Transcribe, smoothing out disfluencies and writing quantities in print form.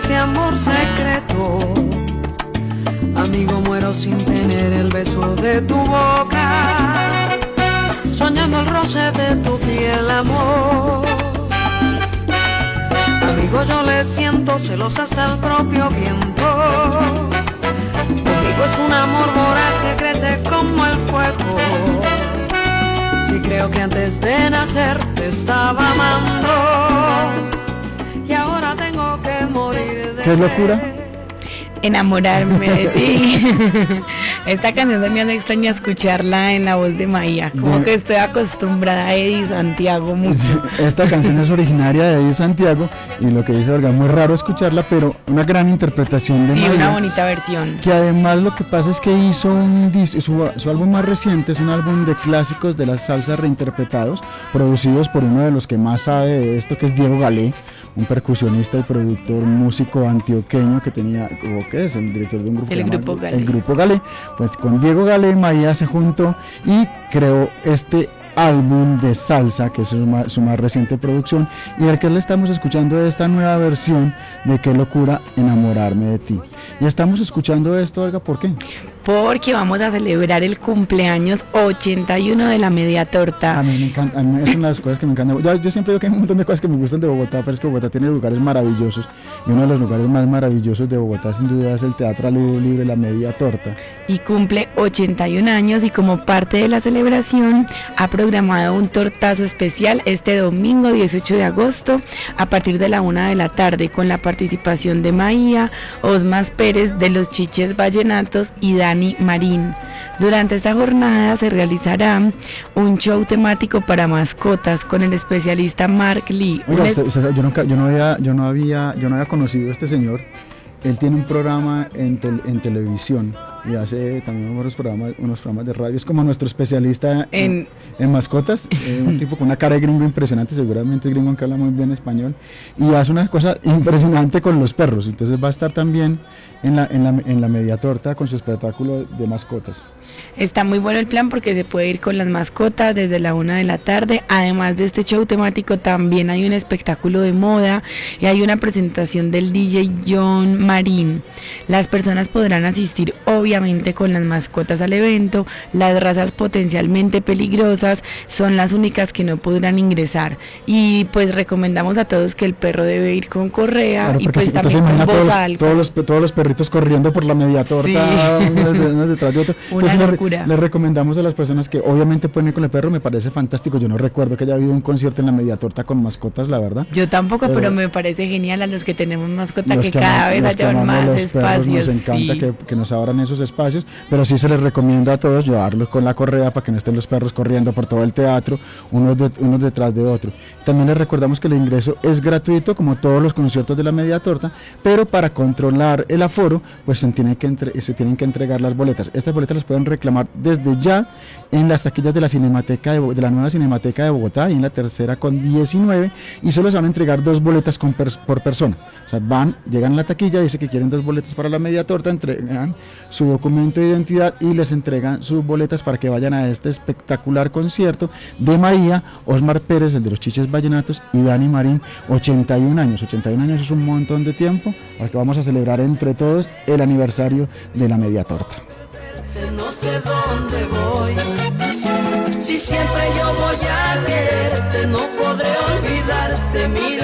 este amor secreto. Amigo, muero sin tener el beso de tu boca, soñando el roce de tu piel, amor. Amigo, yo le siento celosas al propio viento. Contigo es un amor voraz que crece como el fuego. Sí, creo que antes de nacer te estaba amando y ahora tengo que morir de ¿Qué locura? Enamorarme de ti. Esta canción se me hace extraña escucharla en la voz de Maía. Como que estoy acostumbrada a Eddie Santiago mucho. Esta canción es originaria de Eddie Santiago y lo que dice Olga, muy raro escucharla, pero una gran interpretación de Sí, Maía. una bonita versión. Que además lo que pasa es que hizo su álbum más reciente, es un álbum de clásicos de la salsa reinterpretados, producidos por uno de los que más sabe de esto, que es Diego Galé, un percusionista y productor músico antioqueño que tenía, ¿o qué es? El director de un grupo. El Grupo Galé. El Grupo Galé. Pues con Diego Galé, Maía se juntó y creó este álbum de salsa, que es su más reciente producción, y el que le estamos escuchando esta nueva versión de Qué locura enamorarme de ti. Y estamos escuchando esto, Olga, ¿por qué? Porque vamos a celebrar el cumpleaños 81 de la Media Torta. A mí me encanta, a mí es una de las cosas que me encantan. Yo siempre digo que hay un montón de cosas que me gustan de Bogotá, pero es que Bogotá tiene lugares maravillosos, y uno de los lugares más maravillosos de Bogotá sin duda es el Teatro al Aire Libre, la Media Torta. Y cumple 81 años y como parte de la celebración ha programado un tortazo especial este domingo 18 de agosto a partir de la 1 de la tarde con la participación de Maía, Osmas Pérez de los Chiches Vallenatos y Dani Marín. Durante esta jornada se realizará un show temático para mascotas con el especialista Mark Lee. Oiga, yo no había conocido a este señor. Él tiene un programa en televisión y hace también unos programas de radio. Es como nuestro especialista en mascotas, un tipo con una cara de gringo impresionante, seguramente es gringo que habla muy bien español, y hace una cosa impresionante con los perros. Entonces va a estar también en la Media Torta con su espectáculo de mascotas. Está muy bueno el plan porque se puede ir con las mascotas desde la 1 de la tarde. Además de este show temático también hay un espectáculo de moda y hay una presentación del DJ John Marín. Las personas podrán asistir obviamente con las mascotas al evento. Las razas potencialmente peligrosas son las únicas que no podrán ingresar, y pues recomendamos a todos que el perro debe ir con correa, claro, y pues también con voz alta. Todos los perritos corriendo por la Media Torta, sí. uno detrás de otro. Una locura. Les recomendamos a las personas que obviamente pueden ir con el perro. Me parece fantástico. Yo no recuerdo que haya habido un concierto en la Media Torta con mascotas, la verdad. Yo tampoco, pero me parece genial a los que tenemos mascota que cada vez haya más espacios. Nos encanta que nos abran esos espacios, pero sí se les recomienda a todos llevarlos con la correa para que no estén los perros corriendo por todo el teatro, unos detrás de otro. También les recordamos que el ingreso es gratuito, como todos los conciertos de la Media Torta, pero para controlar el aforo, pues se tienen que entregar las boletas. Estas boletas las pueden reclamar desde ya en las taquillas de la Cinemateca de la nueva Cinemateca de Bogotá, y en la tercera con 19, y solo se van a entregar 2 boletas por persona. O sea, llegan a la taquilla, dice que quieren 2 boletas para la Media Torta, entregan su documento de identidad y les entregan sus boletas para que vayan a este espectacular concierto de Maía, Osmar Pérez, el de los Chiches Vallenatos, y Dani Marín. 81 años es un montón de tiempo, para que vamos a celebrar entre todos el aniversario de la Media Torta. No sé dónde voy, si siempre yo voy a quererte, no podré olvidarte, mira